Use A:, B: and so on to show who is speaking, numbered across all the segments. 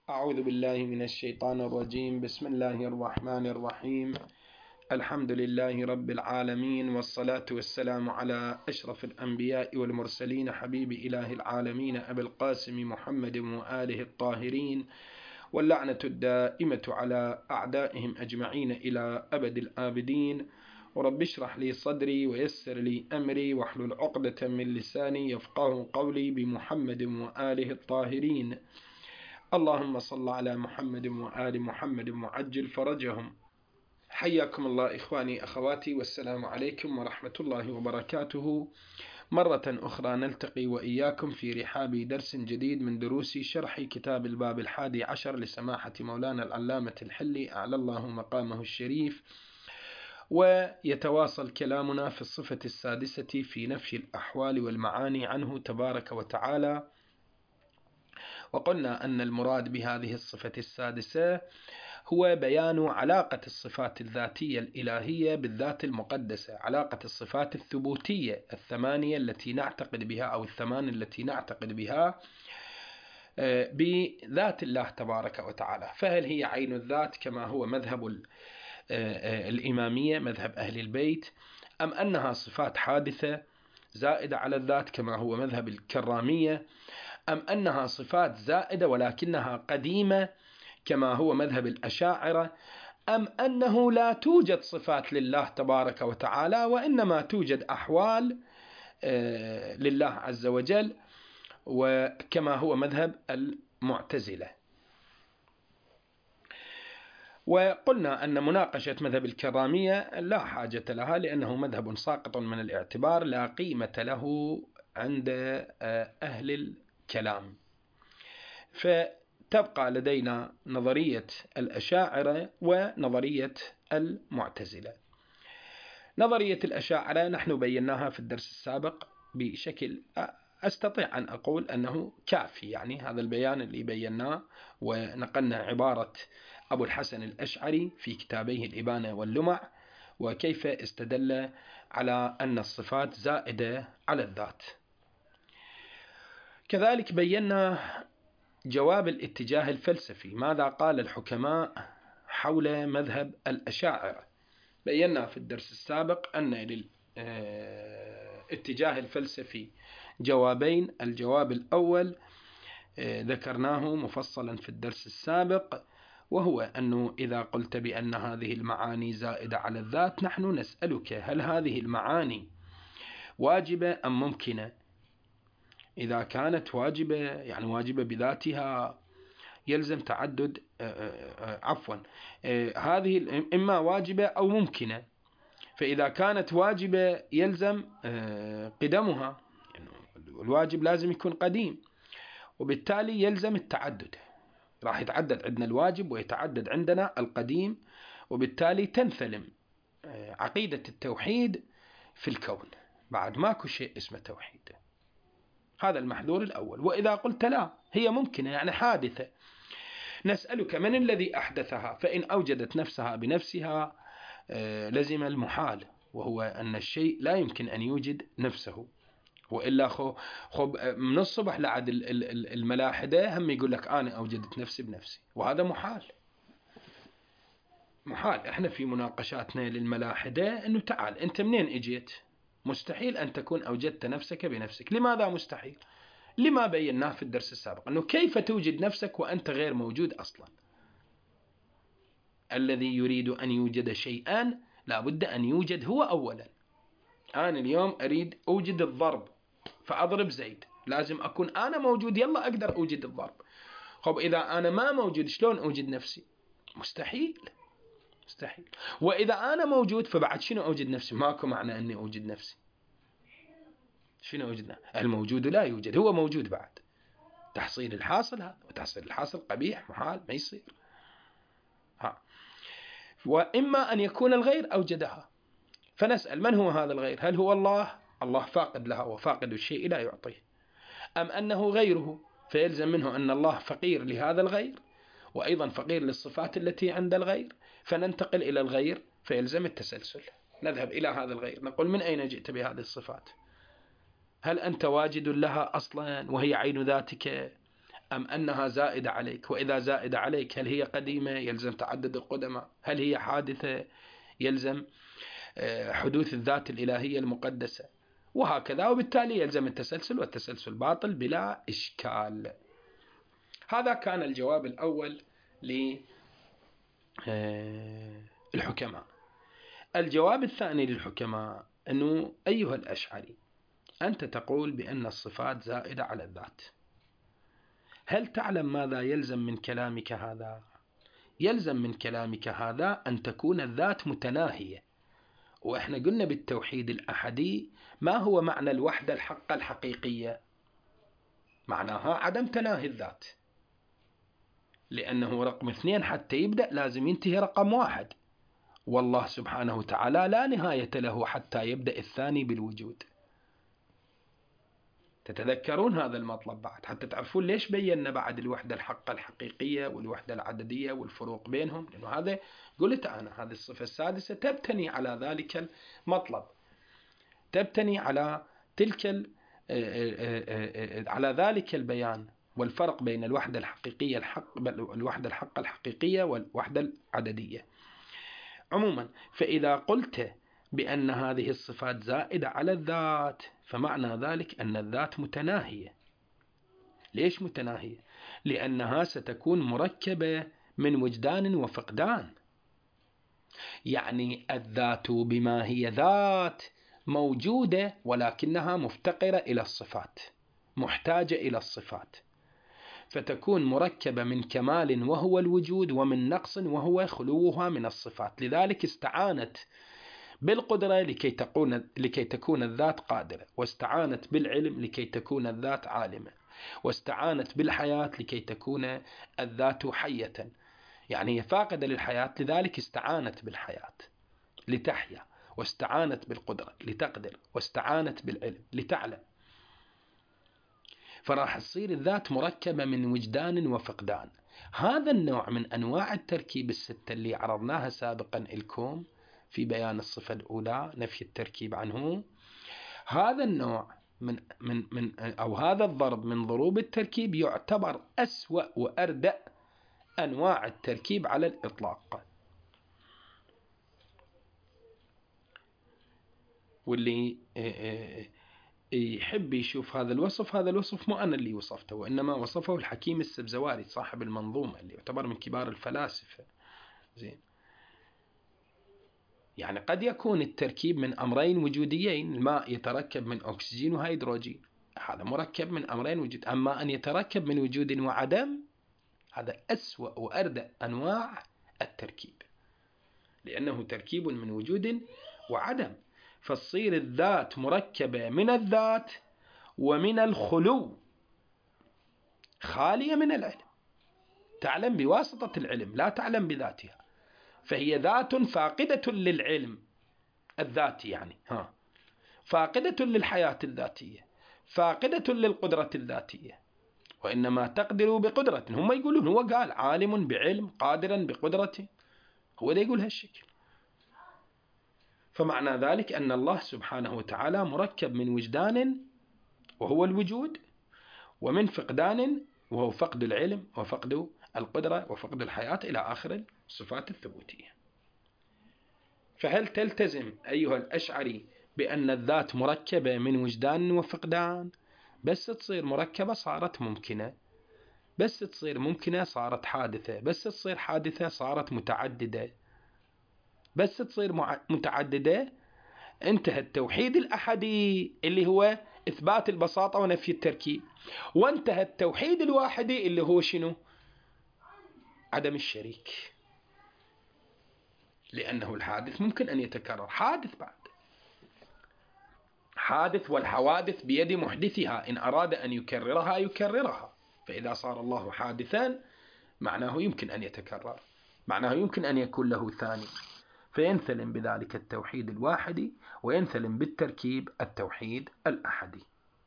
A: أعوذ بالله من الشيطان الرجيم. بسم الله الرحمن الرحيم. الحمد لله رب العالمين، والصلاة والسلام على أشرف الأنبياء والمرسلين، حبيب إله العالمين أبي القاسم محمد وآله الطاهرين، واللعنة الدائمة على أعدائهم أجمعين إلى أبد الآبدين. ورب اشرح لي صدري ويسر لي أمري واحلل عقدة من لساني يفقه قولي، بمحمد وآله الطاهرين. اللهم صل على محمد وآل محمد وعجل فرجهم. حياكم الله إخواني أخواتي، والسلام عليكم ورحمة الله وبركاته. مرة أخرى نلتقي وإياكم في رحاب درس جديد من دروس شرح كتاب الباب 11 لسماحة مولانا العلامة الحلي أعلى الله مقامه الشريف. ويتواصل كلامنا في الصفة السادسة في نفي الأحوال والمعاني عنه تبارك وتعالى. وقلنا أن المراد بهذه الصفة السادسة هو بيان علاقة الصفات الذاتية الإلهية بالذات المقدسة، علاقة الصفات الثبوتية الثمانية التي نعتقد بها، أو الثمان التي نعتقد بها بذات الله تبارك وتعالى. فهل هي عين الذات كما هو مذهب الإمامية، مذهب أهل البيت، أم أنها صفات حادثة زائدة على الذات كما هو مذهب الكرامية، أم أنها صفات زائدة ولكنها قديمة كما هو مذهب الأشاعرة، أم أنه لا توجد صفات لله تبارك وتعالى وإنما توجد أحوال لله عز وجل، وكما هو مذهب المعتزلة. وقلنا أن مناقشة مذهب الكرامية لا حاجة لها، لأنه مذهب ساقط من الاعتبار، لا قيمة له عند أهل الكلام. فتبقى لدينا نظرية الأشاعرة ونظرية المعتزلة. نظرية الأشاعرة نحن بيناها في الدرس السابق بشكل أستطيع أن أقول أنه كافي، يعني هذا البيان اللي بيناه، ونقلنا عبارة أبو الحسن الأشعري في كتابيه الإبانة واللمع، وكيف استدل على أن الصفات زائدة على الذات. كذلك بينا جواب الاتجاه الفلسفي، ماذا قال الحكماء حول مذهب الأشاعرة. بينا في الدرس السابق أن للاتجاه الفلسفي جوابين. الجواب الأول ذكرناه مفصلا في الدرس السابق، وهو أنه إذا قلت بأن هذه المعاني زائدة على الذات، نحن نسألك هل هذه المعاني واجبة أم ممكنة؟ إذا كانت واجبة، يعني واجبة بذاتها، يلزم تعدد هذه إما واجبة أو ممكنة. فإذا كانت واجبة يلزم قدمها، يعني الواجب لازم يكون قديم، وبالتالي يلزم التعدد. راح يتعدد عندنا الواجب ويتعدد عندنا القديم، وبالتالي تنثلم عقيدة التوحيد في الكون، بعد ماكو شيء اسمه توحيد. هذا المحذور الأول. وإذا قلت لا، هي ممكنة يعني حادثة، نسألك من الذي أحدثها؟ فإن أوجدت نفسها بنفسها لزم المحال، وهو أن الشيء لا يمكن أن يوجد نفسه. وإلا من الصبح لعد الملاحدة هم يقول لك أنا أوجدت نفسي بنفسي، وهذا محال. إحنا في مناقشاتنا للملاحدة أنه تعال أنت منين اجيت؟ مستحيل أن تكون أوجدت نفسك بنفسك. لماذا مستحيل؟ لما بيناه في الدرس السابق، أنه كيف توجد نفسك وأنت غير موجود أصلا. الذي يريد أن يوجد شيئا لابد أن يوجد هو أولا. أنا اليوم أريد أوجد الضرب، فأضرب زيد، لازم أكون أنا موجود، يلا أقدر أوجد الضرب. خب إذا أنا ما موجود شلون أوجد نفسي؟ مستحيل. وإذا أنا موجود فبعد شنو أوجد نفسي؟ ماكو معنى أني أوجد نفسي. شنو أوجد؟ الموجود لا يوجد، هو موجود بعد. تحصيل الحاصل هذا، وتحصيل الحاصل قبيح محال ما يصير. وإما أن يكون الغير أوجدها، فنسأل من هو هذا الغير؟ هل هو الله؟ الله فاقد لها، وفاقد الشيء لا يعطيه. أم أنه غيره، فيلزم منه أن الله فقير لهذا الغير، وأيضا فقير للصفات التي عند الغير، فننتقل إلى الغير فيلزم التسلسل. نذهب إلى هذا الغير، نقول من أين جئت بهذه الصفات؟ هل أنت واجد لها أصلا وهي عين ذاتك، أم أنها زائدة عليك؟ وإذا زائدة عليك هل هي قديمة يلزم تعدد القدماء؟ هل هي حادثة يلزم حدوث الذات الإلهية المقدسة؟ وهكذا، وبالتالي يلزم التسلسل، والتسلسل باطل بلا إشكال. هذا كان الجواب الأول للحكماء. الجواب الثاني للحكماء أنه أيها الأشعري، أنت تقول بأن الصفات زائدة على الذات. هل تعلم ماذا يلزم من كلامك هذا؟ يلزم من كلامك هذا أن تكون الذات متناهية. وإحنا قلنا بالتوحيد الأحدي ما هو معنى الوحدة الحقة الحقيقية؟ معناها عدم تناهي الذات، لأنه رقم 2 حتى يبدأ لازم ينتهي رقم 1، والله سبحانه وتعالى لا نهاية له حتى يبدأ الثاني بالوجود. تتذكرون هذا المطلب بعد حتى تعرفون ليش بينا بعد الوحدة الحقة الحقيقية والوحدة العددية والفروق بينهم، لأنه هذا قلت أنا هذه الصفة السادسة تبتني على ذلك المطلب، تبتني على على ذلك البيان والفرق بين الوحدة الحقيقية الوحدة الحقة الحقيقية والوحدة العددية. عموما، فإذا قلت بأن هذه الصفات زائدة على الذات فمعنى ذلك أن الذات متناهية. ليش متناهية؟ لأنها ستكون مركبة من وجدان وفقدان. يعني الذات بما هي ذات موجودة ولكنها مفتقرة إلى الصفات، محتاجة إلى الصفات، فتكون مركبة من كمال وهو الوجود ومن نقص وهو خلوها من الصفات. لذلك استعانت بالقدرة لكي تكون الذات قادرة، واستعانت بالعلم لكي تكون الذات عالمة، واستعانت بالحياة لكي تكون الذات حية. يعني هي فاقدة للحياة، لذلك استعانت بالحياة لتحيا، واستعانت بالقدرة لتقدر، واستعانت بالعلم لتعلم. فراح تصير الذات مركبة من وجدان وفقدان. هذا النوع من أنواع التركيب الستة اللي عرضناها سابقا لكم في بيان الصفة الأولى نفي التركيب عنه، هذا النوع أو هذا الضرب من ضروب التركيب يعتبر أسوأ وأردأ أنواع التركيب على الإطلاق. واللي يحب يشوف هذا الوصف مو أنا اللي وصفته، وإنما وصفه الحكيم السبزواري صاحب المنظومة اللي يعتبر من كبار الفلاسفة. زين، يعني قد يكون التركيب من أمرين وجوديين، الماء يتركب من أكسجين وهيدروجين، هذا مركب من أمرين وجود. أما أن يتركب من وجود وعدم، هذا أسوأ وأردأ أنواع التركيب، لأنه تركيب من وجود وعدم. فتصير الذات مركبة من الذات ومن الخلو، خالية من العلم، تعلم بواسطة العلم لا تعلم بذاتها، فهي ذات فاقدة للعلم الذاتي، يعني فاقدة للحياة الذاتية، فاقدة للقدرة الذاتية، وإنما تقدر بقدرة. هم يقولون هو قال عالم بعلم قادرا بقدرته، هو ده يقول هالشكل. فمعنى ذلك أن الله سبحانه وتعالى مركب من وجدان وهو الوجود، ومن فقدان وهو فقد العلم وفقد القدرة وفقد الحياة إلى آخر الصفات الثبوتية. فهل تلتزم أيها الأشعري بأن الذات مركبة من وجدان وفقدان؟ بس تصير مركبة صارت ممكنة، بس تصير ممكنة صارت حادثة، بس تصير حادثة صارت متعددة، بس تصير متعددة انتهى التوحيد الأحدي اللي هو إثبات البساطة ونفي التركيب، وانتهى التوحيد الواحدي اللي هو شنو؟ عدم الشريك، لأنه الحادث ممكن أن يتكرر، حادث بعد حادث، والحوادث بيد محدثها، إن أراد أن يكررها يكررها. فإذا صار الله حادثا معناه يمكن أن يتكرر، معناه يمكن أن يكون له ثاني، فينثلم بذلك التوحيد الواحدي وينثلم بالتركيب التوحيد الأحدي.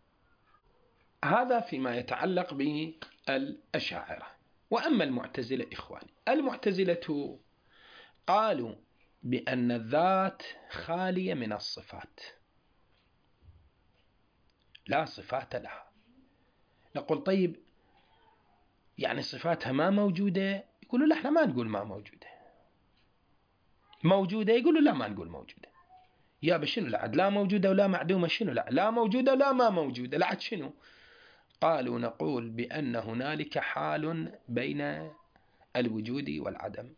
A: هذا فيما يتعلق بالأشاعرة. وأما المعتزلة إخواني، المعتزلة قالوا بأن الذات خالية من الصفات، لا صفات لها. نقول طيب يعني صفاتها ما موجودة، يقولوا لا احنا ما نقول ما موجودة. موجودة يقولوا لا ما نقول موجودة. يا بشنو لعد لا موجودة ولا معدومة؟ شنو لا موجودة ولا ما موجودة لعد شنو؟ قالوا نقول بأن هنالك حال بين الوجود والعدم،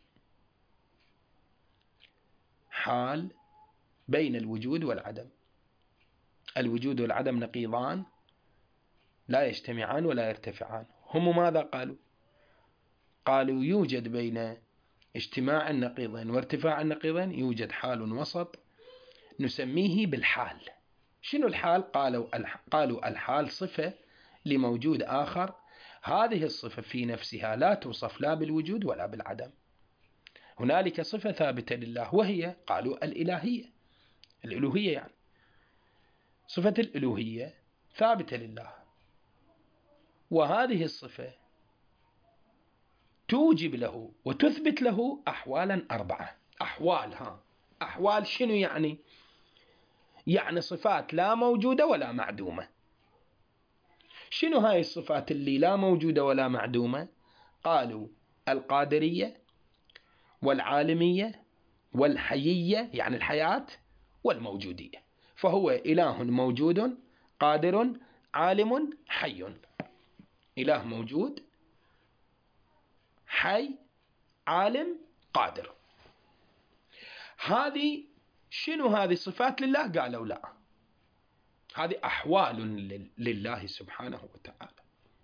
A: حال بين الوجود والعدم. الوجود والعدم نقيضان لا يجتمعان ولا يرتفعان. هم ماذا قالوا؟ قالوا يوجد بين اجتماع النقيضين وارتفاع النقيضين يوجد حال وسط نسميه بالحال. شنو الحال؟ قالوا الحال صفة لموجود آخر، هذه الصفة في نفسها لا توصف لا بالوجود ولا بالعدم. هنالك صفة ثابتة لله وهي قالوا الإلهية، الألوهية، يعني صفة الألوهية ثابتة لله، وهذه الصفة توجب له وتثبت له أحوالا 4. أحوال شنو يعني؟ يعني صفات لا موجودة ولا معدومة. شنو هاي الصفات اللي لا موجودة ولا معدومة؟ قالوا القادرية والعالمية والحيية، يعني الحياة، والموجودية. فهو إله موجود قادر عالم حي. إله موجود حي عالم قادر. هذه شنو؟ هذه صفات لله؟ قالوا لا، هذه أحوال لله سبحانه وتعالى.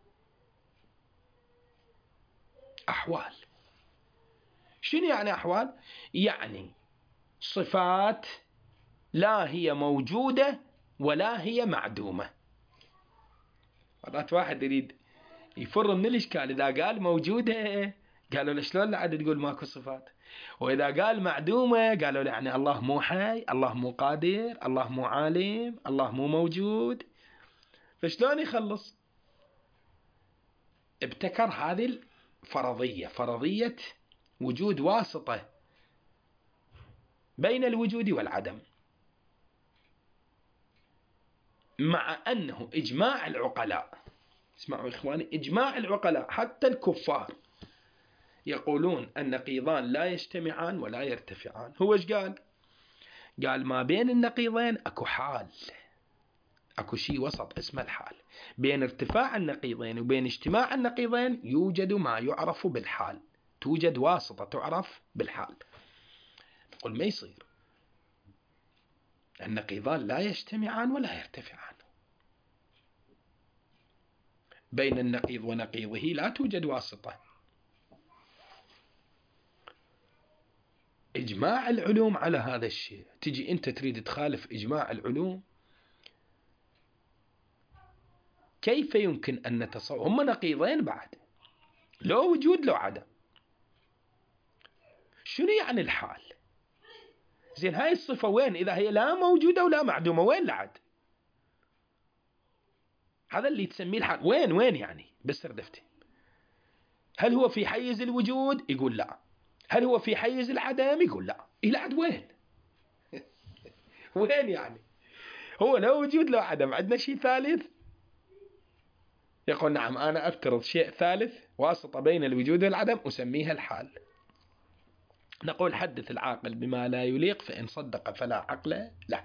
A: أحوال شنو يعني أحوال؟ يعني صفات لا هي موجودة ولا هي معدومة. مرات واحد يريد يفر من الإشكال، إذا قال موجودة قالوا له شلون لعد تقول ماكو صفات؟ وإذا قال معدومة قالوا له يعني الله مو حي، الله مو قادر، الله مو عالم، الله مو موجود. فشلون يخلص؟ ابتكر هذه الفرضية، فرضية وجود واسطة بين الوجود والعدم، مع أنه إجماع العقلاء، اسمعوا إخواني، إجماع العقلاء حتى الكفار يقولون النقيضان لا يجتمعان ولا يرتفعان. هو ايش قال؟ قال ما بين النقيضين اكو حال، اكو شيء وسط اسمه الحال. بين ارتفاع النقيضين وبين اجتماع النقيضين يوجد ما يعرف بالحال، توجد واسطة تعرف بالحال. نقول ما يصير، النقيضان لا يجتمعان ولا يرتفعان. بين النقيض ونقيضه لا توجد واسطة. إجماع العلوم على هذا الشيء، تجي أنت تريد تخالف إجماع العلوم؟ كيف يمكن أن نتصور؟ هم نقيضين بعد، لو وجود لو عدم. شنو يعني الحال؟ زين هاي الصفة وين إذا هي لا موجودة ولا معدومة؟ وين لعد؟ هذا اللي تسميه الحال. وين يعني؟ بس ردفتي. هل هو في حيز الوجود؟ يقول لا. هل هو في حيز العدم؟ يقول لا. لعد وين؟ وين يعني؟ هو لو وجود لو عدم، عندنا شيء ثالث؟ يقول نعم، أنا أفترض شيء ثالث واسطة بين الوجود والعدم أسميها الحال. نقول حدث العاقل بما لا يليق، فإن صدق فلا عقل له.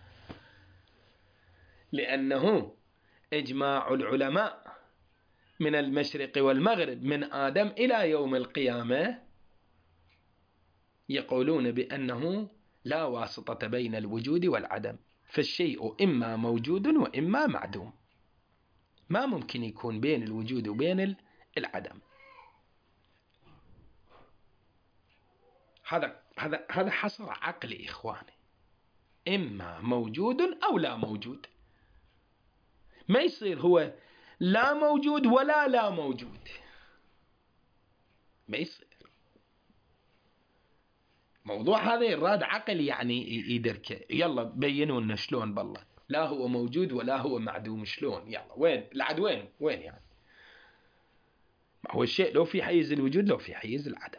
A: لأنه إجماع العلماء من المشرق والمغرب من آدم إلى يوم القيامة يقولون بأنه لا واسطة بين الوجود والعدم، فالشيء إما موجود وإما معدوم، ما ممكن يكون بين الوجود وبين العدم. هذا حصر عقلي إخواني، إما موجود أو لا موجود. ما يصير هو لا موجود ولا لا موجود، ما يصير. موضوع هذا يراد عقل يعني يدركه. يلا بينوا لنا شلون بالله لا هو موجود ولا هو معدوم، شلون؟ يلا وين العد؟ وين يعني؟ ما هو الشيء لو في حيز الوجود لو في حيز العدم.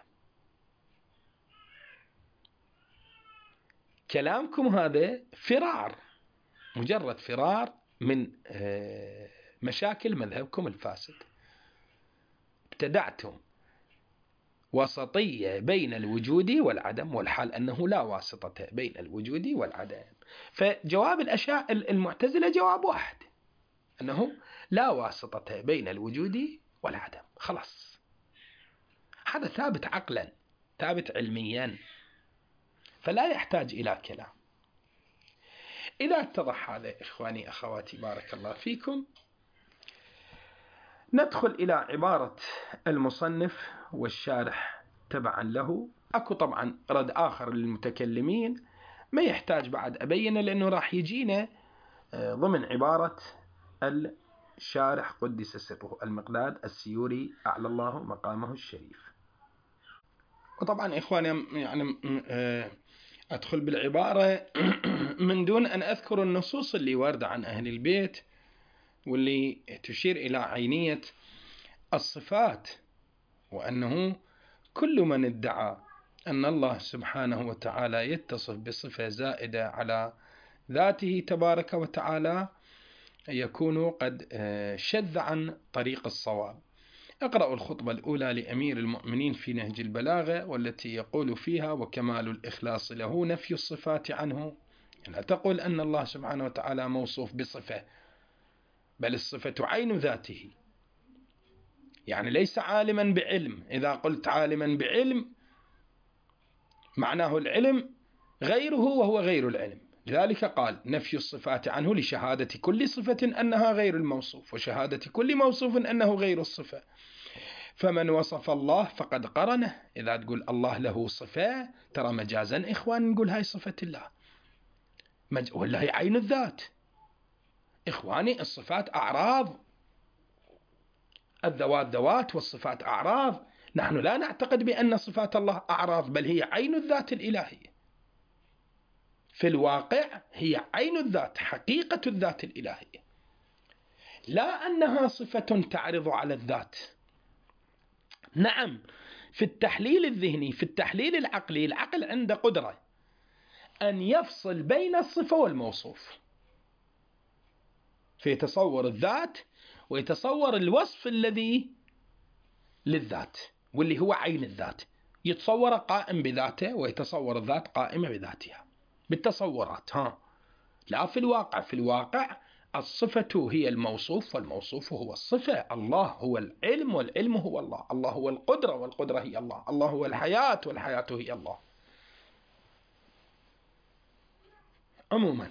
A: كلامكم هذا فرار، مجرد فرار من مشاكل مذهبكم الفاسد. ابتدعتم وسطية بين الوجود والعدم، والحال أنه لا واسطة بين الوجود والعدم. فجواب المعتزلة جواب واحد، أنه لا واسطة بين الوجود والعدم، خلاص، هذا ثابت عقلا، ثابت علميا، فلا يحتاج إلى كلام. إذا اتضح هذا إخواني أخواتي بارك الله فيكم، ندخل إلى عبارة المصنف والشارح تبعا له. أكو طبعا رد آخر للمتكلمين ما يحتاج بعد أبينه، لأنه راح يجينا ضمن عبارة الشارح قدس سره المقداد السيوري أعلى الله مقامه الشريف. وطبعا إخواني يعني أدخل بالعبارة من دون أن أذكر النصوص اللي واردة عن أهل البيت واللي تشير إلى عينية الصفات، وأنه كل من ادعى أن الله سبحانه وتعالى يتصف بصفة زائدة على ذاته تبارك وتعالى يكون قد شذ عن طريق الصواب. اقرأوا الخطبة الأولى لأمير المؤمنين في نهج البلاغة، والتي يقول فيها: وكمال الإخلاص له نفي الصفات عنه. لا تقول أن الله سبحانه وتعالى موصوف بصفة، بل الصفة عين ذاته، يعني ليس عالما بعلم. إذا قلت عالما بعلم معناه العلم غيره وهو غير العلم، لذلك قال نفي الصفات عنه لشهادة كل صفة أنها غير الموصوف، وشهادة كل موصوف أنه غير الصفة. فمن وصف الله فقد قرنه. إذا تقول الله له صفة، ترى مجازا إخوان نقول هاي صفة الله، ولا هي عين الذات. إخواني الصفات أعراض، الذوات ذوات والصفات أعراض. نحن لا نعتقد بأن صفات الله أعراض، بل هي عين الذات الإلهية. في الواقع هي عين الذات، حقيقة الذات الإلهية، لا أنها صفة تعرض على الذات. نعم، في التحليل الذهني، في التحليل العقلي، العقل عنده قدرة أن يفصل بين الصفة والموصوف، فيتصور الذات ويتصور الوصف الذي للذات واللي هو عين الذات، يتصور قائم بذاته ويتصور الذات قائمة بذاتها بالتصورات. لا في الواقع. في الواقع الصفة هي الموصوف والموصوف هو الصفة. الله هو العلم والعلم هو الله، الله هو القدرة والقدرة هي الله، الله هو الحياة والحياة هي الله. عموما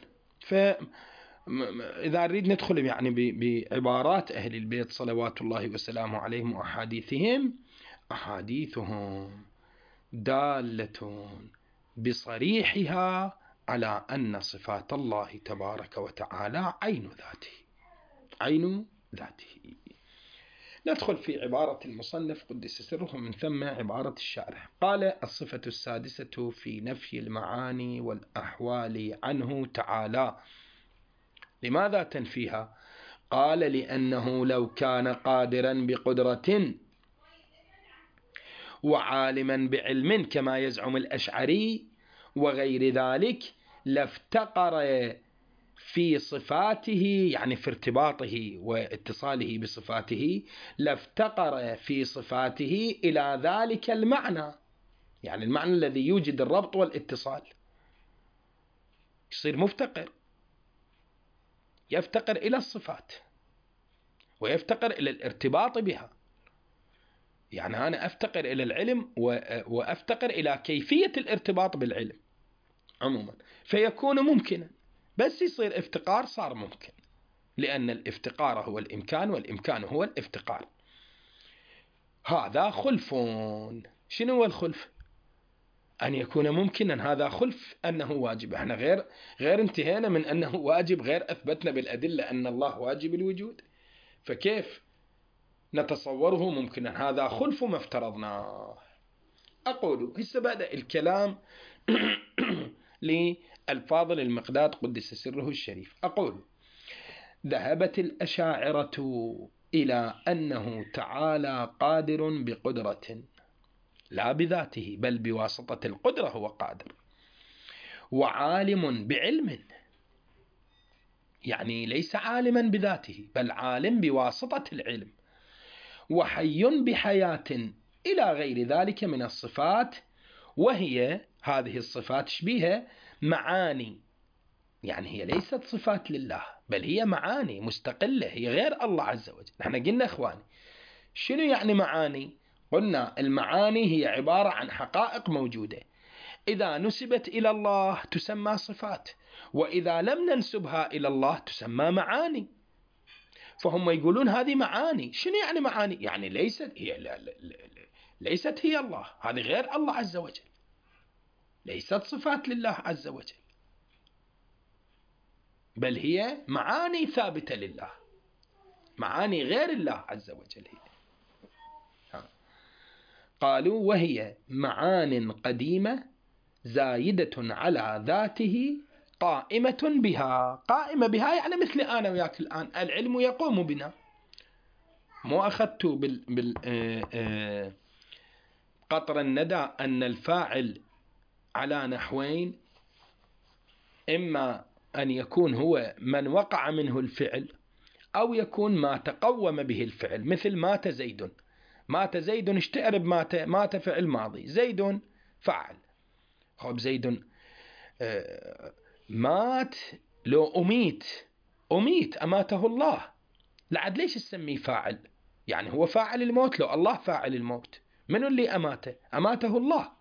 A: إذا نريد ندخل يعني بعبارات أهل البيت صلوات الله وسلامه عليهم وأحاديثهم، أحاديثهم دالة بصريحها على أن صفات الله تبارك وتعالى عين ذاته، عين ذاته. ندخل في عبارة المصنف قدس سره، من ثم عبارة الشارح. قال: الصفة السادسة في نفي المعاني والأحوال عنه تعالى. لماذا تنفيها؟ قال: لأنه لو كان قادرا بقدرة وعالما بعلم كما يزعم الأشعري وغير ذلك، لافتقر في صفاته، يعني في ارتباطه واتصاله بصفاته، لافتقر في صفاته إلى ذلك المعنى، يعني المعنى الذي يوجد الربط والاتصال، يصير مفتقر، يفتقر إلى الصفات ويفتقر إلى الارتباط بها. يعني أنا أفتقر إلى العلم وأفتقر إلى كيفية الارتباط بالعلم عموما، فيكون ممكنا، بس يصير افتقار صار ممكن، لأن الافتقار هو الإمكان والإمكان هو الافتقار. هذا خلف. شنو هو الخلف؟ أن يكون ممكنا، هذا خلف أنه واجب. احنا غير انتهينا من أنه واجب، غير أثبتنا بالأدلة أن الله واجب الوجود، فكيف نتصوره ممكنا؟ هذا خلف ما افترضناه. أقول هسه بدأ الكلام للفاضل المقداد قدس سره الشريف. أقول: ذهبت الأشاعرة إلى أنه تعالى قادر بقدرة، لا بذاته بل بواسطة القدرة هو قادر، وعالم بعلم، يعني ليس عالما بذاته بل عالم بواسطة العلم، وحي بحياة إلى غير ذلك من الصفات، وهي هذه الصفات شبيهة معاني، يعني هي ليست صفات لله بل هي معاني مستقلة، هي غير الله عز وجل. نحن قلنا إخواني شنو يعني معاني؟ قلنا المعاني هي عبارة عن حقائق موجودة، إذا نسبت إلى الله تسمى صفات، وإذا لم ننسبها إلى الله تسمى معاني. فهم يقولون هذه معاني. شنو يعني معاني؟ يعني ليست هي ليست هي الله، هذه غير الله عز وجل، ليست صفات لله عز وجل، بل هي معاني ثابتة لله، معاني غير الله عز وجل هي. قالوا وهي معان قديمة زايدة على ذاته قائمة بها. قائمة بها يعني مثل أنا وياك الآن، العلم يقوم بنا. مو أخذت قطر الندى أن الفاعل على نحوين، إما أن يكون هو من وقع منه الفعل، أو يكون ما تقوم به الفعل، مثل مات زيد. مات زيد ايش تعرب؟ مات فعل ماضي، زيد فعل. خب زيد مات. لو أميت أماته الله، لعد ليش تسميه فاعل؟ يعني هو فاعل الموت. لو الله فاعل الموت، من اللي أماته؟ أماته الله.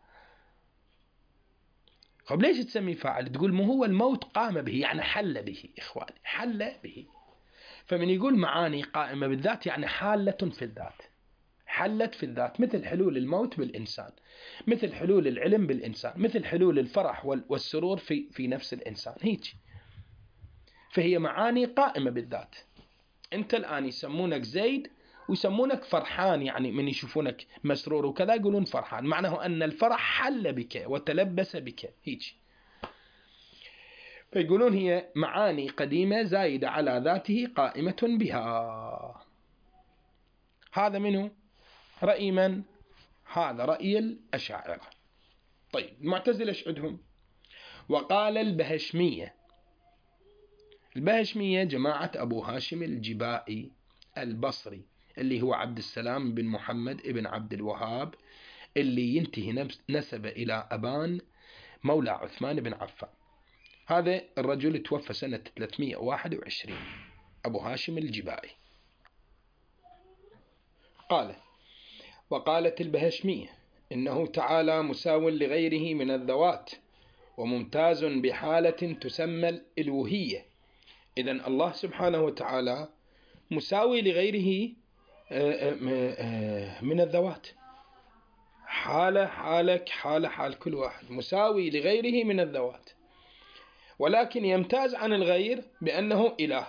A: خب ليش تسميه فاعل؟ تقول مو هو الموت قام به، يعني حل به. إخواني حل به. فمن يقول معاني قائمة بالذات يعني حالة في الذات، حلت في الذات، مثل حلول الموت بالإنسان، مثل حلول العلم بالإنسان، مثل حلول الفرح والسرور في نفس الإنسان هيك. فهي معاني قائمة بالذات. أنت الآن يسمونك زيد ويسمونك فرحان، يعني من يشوفونك مسرور وكذا يقولون فرحان، معناه أن الفرح حل بك وتلبس بك هيك. فيقولون هي معاني قديمة زايدة على ذاته قائمة بها. هذا منه رأي من؟ هذا رأي الأشاعرة. طيب المعتزلة ايش عندهم؟ وقال البهشمية. البهشمية جماعة أبو هاشم الجبائي البصري، اللي هو عبد السلام بن محمد ابن عبد الوهاب، اللي ينتهي نسب إلى أبان مولى عثمان بن عفان. هذا الرجل توفى سنة 321، أبو هاشم الجبائي. قال وقالت البهشمية إنه تعالى مساو لغيره من الذوات، وممتاز بحالة تسمى الألوهية. إذن الله سبحانه وتعالى مساوي لغيره من الذوات، حالك حال كل واحد، مساوي لغيره من الذوات، ولكن يمتاز عن الغير بأنه إله.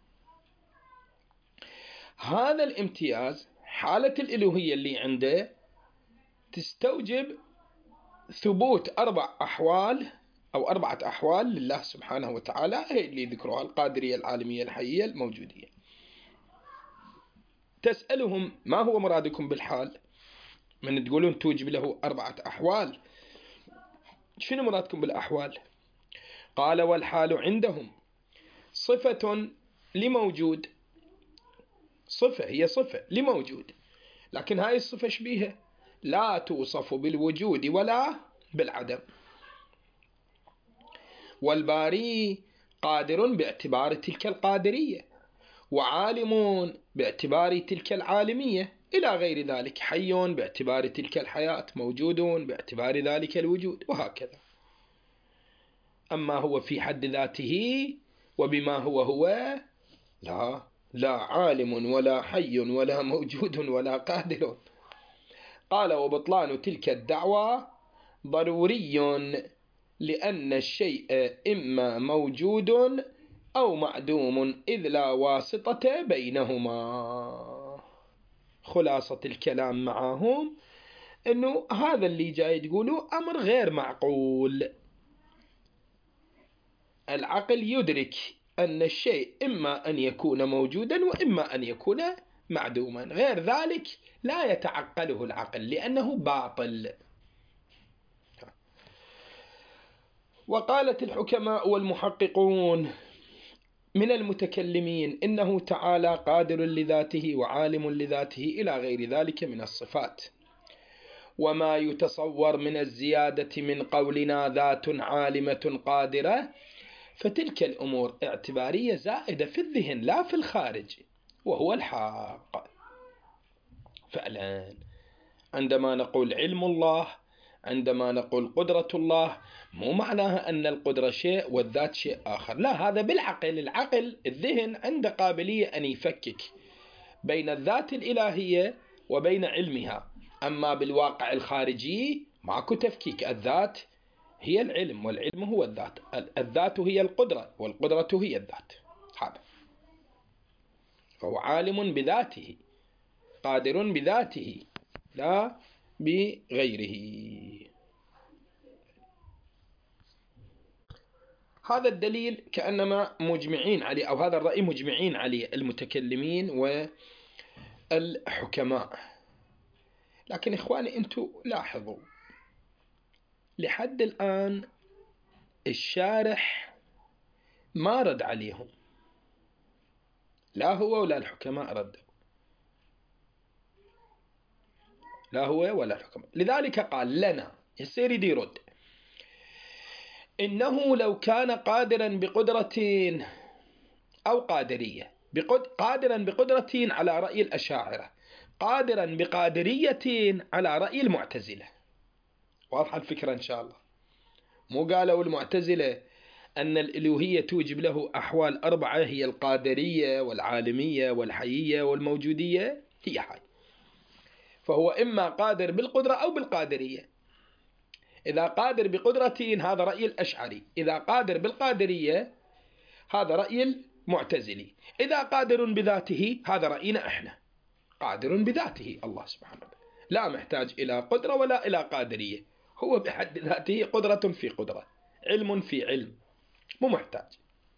A: هذا الامتياز، حالة الألوهية اللي عنده، تستوجب ثبوت 4 أحوال أو 4 أحوال لله سبحانه وتعالى، هي اللي ذكروها القادرية العالمية الحية الموجودية. تسألهم ما هو مرادكم بالحال؟ من تقولون توجب له 4 أحوال، شنو مرادكم بالأحوال؟ قال والحال عندهم صفة لموجود. صفة هي صفة لموجود، لكن هاي الصفة شبيهة لا توصف بالوجود ولا بالعدم. والباري قادر باعتبار تلك القادرية، وعالم باعتبار تلك العالمية، إلى غير ذلك، حي باعتبار تلك الحياة، موجود باعتبار ذلك الوجود، وهكذا. أما هو في حد ذاته وبما هو لا عالم ولا حي ولا موجود ولا قادر. قال وبطلان تلك الدعوة ضروري، لأن الشيء إما موجود أو معدوم، إذ لا واسطة بينهما. خلاصة الكلام معهم أنه هذا اللي جاي تقوله أمر غير معقول. العقل يدرك أن الشيء إما أن يكون موجودا وإما أن يكون معدوما، غير ذلك لا يتعقله العقل لأنه باطل. وقالت الحكماء والمحققون من المتكلمين إنه تعالى قادر لذاته وعالم لذاته إلى غير ذلك من الصفات. وما يتصور من الزيادة من قولنا ذات عالمة قادرة فتلك الأمور اعتبارية زائدة في الذهن لا في الخارج، وهو الحق. فعلا عندما نقول علم الله، عندما نقول قدرة الله، مو معناها أن القدرة شيء والذات شيء آخر، لا، هذا بالعقل. العقل الذهن عنده قابلية أن يفكك بين الذات الإلهية وبين علمها. أما بالواقع الخارجي ماكو تفكيك، الذات هي العلم والعلم هو الذات، الذات هي القدرة والقدرة هي الذات. هذا فهو عالم بذاته قادر بذاته لا بغيره. هذا الدليل كأنما مجمعين عليه، أو هذا الرأي مجمعين عليه المتكلمين والحكماء. لكن إخواني أنتم لاحظوا لحد الآن الشارح ما رد عليهم، لا هو ولا الحكماء ردوا، لا هو ولا الحكماء. لذلك قال لنا يصير يرد إنه لو كان قادرا بقدرة أو قادرية، قادرا بقدرة على رأي الأشاعرة، قادرا بقادرية على رأي المعتزلة. واضحة الفكرة إن شاء الله. مو قالوا المعتزلة أن الإلوهية توجب له أحوال 4، هي القادرية والعالمية والحيية والموجودية، هي هاي. فهو إما قادر بالقدرة أو بالقادرية. إذا قادر بقدرة هذا رأي الأشعري، إذا قادر بالقادرية هذا رأي المعتزلي، إذا قادر بذاته هذا رأينا إحنا، قادر بذاته الله سبحانه وتعالى، لا محتاج إلى قدرة ولا إلى قادرية، هو بحد ذاته قدرة في قدرة، علم في علم، مو محتاج.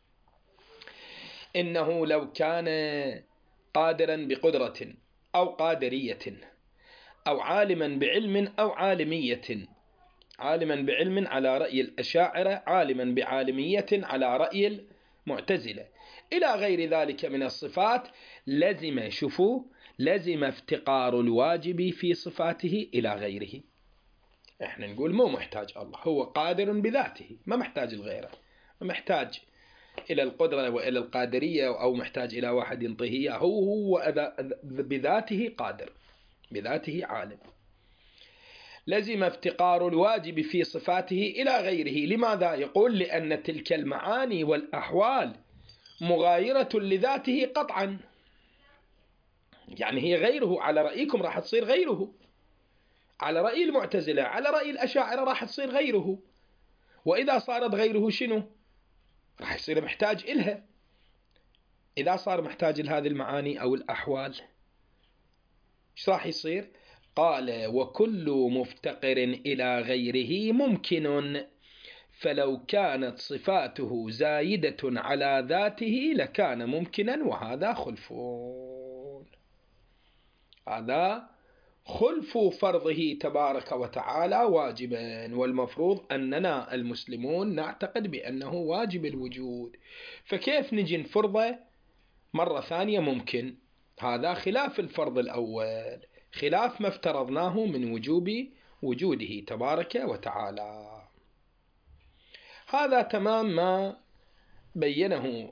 A: إنه لو كان قادرا بقدرة أو قادرية أو عالما بعلم أو عالمية، عالما بعلم على رأي الأشاعرة، عالما بعالمية على رأي المعتزلة، إلى غير ذلك من الصفات، لزم، شوفوا، لزم افتقار الواجب في صفاته إلى غيره. احنا نقول مو محتاج الله، هو قادر بذاته، ما محتاج الغيره، ما محتاج إلى القدرة وإلى القادرية، أو محتاج إلى واحد ينطيه إياه، هو بذاته قادر، بذاته عالم. لزم افتقار الواجب في صفاته إلى غيره. لماذا؟ يقول لأن تلك المعاني والأحوال مغايرة لذاته قطعا، يعني هي غيره، على رأيكم راح تصير غيره، على رأي المعتزلة، على رأي الأشاعرة راح تصير غيره. وإذا صارت غيره شنو؟ راح يصير محتاج إلها. إذا صار محتاج لهذه المعاني أو الأحوال إيش راح يصير؟ قال وكل مفتقر إلى غيره ممكن، فلو كانت صفاته زايدة على ذاته لكان ممكنا، وهذا خلف، هذا خلف فرضه تبارك وتعالى واجبا، والمفروض أننا المسلمون نعتقد بأنه واجب الوجود، فكيف نجي نفرضه مرة ثانية ممكن؟ هذا خلاف الفرض الأول، خلاف ما افترضناه من وجوب وجوده تبارك وتعالى. هذا تمام ما بينه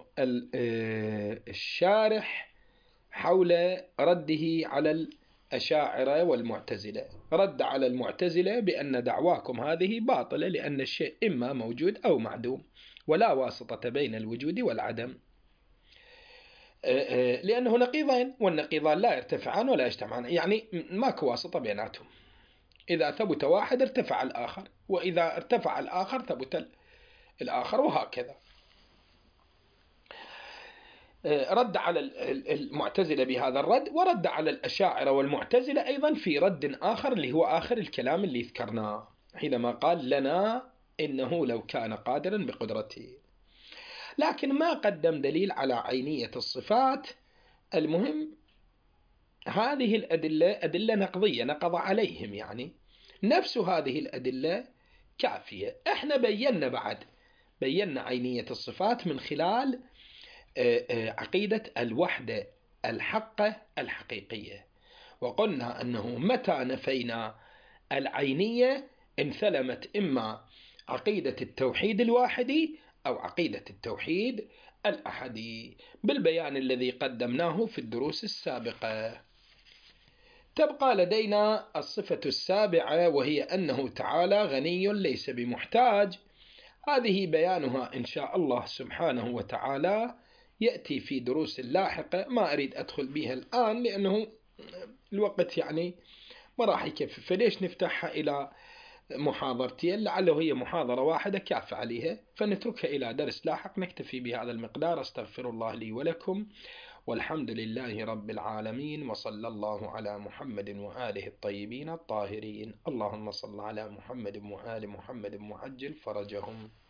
A: الشارح حول رده على الأشاعرة والمعتزلة. رد على المعتزلة بأن دعواكم هذه باطلة، لأن الشيء إما موجود أو معدوم، ولا واسطة بين الوجود والعدم، لأنه نقيضين، والنقيضان لا يرتفعان ولا يجتمعان، يعني ماكو واسطة بيناتهم. إذا ثبت واحد ارتفع الآخر، وإذا ارتفع الآخر ثبت الآخر، وهكذا. رد على المعتزلة بهذا الرد، ورد على الأشاعرة والمعتزلة أيضا في رد آخر، اللي هو آخر الكلام اللي ذكرناه حينما قال لنا إنه لو كان قادرا بقدرته، لكن ما قدم دليل على عينية الصفات. المهم هذه الأدلة أدلة نقضية نقض عليهم، يعني نفس هذه الأدلة كافية. احنا بينا عينية الصفات من خلال عقيدة الوحدة الحقة الحقيقية، وقلنا أنه متى نفينا العينية انثلمت إما عقيدة التوحيد الواحدي أو عقيدة التوحيد الأحدي بالبيان الذي قدمناه في الدروس السابقة. تبقى لدينا الصفة السابعة، وهي أنه تعالى غني ليس بمحتاج. هذه بيانها إن شاء الله سبحانه وتعالى يأتي في دروس لاحقة، ما أريد أدخل بها الآن لأنه الوقت ما راح يكفي، فليش نفتحها إلى محاضرتين؟ لعله هي محاضرة واحدة كافة عليها، فنتركها إلى درس لاحق. نكتفي بهذا المقدار. أستغفر الله لي ولكم، والحمد لله رب العالمين، وصلى الله على محمد وآله الطيبين الطاهرين. اللهم صل على محمد وآل محمد وعجل فرجهم.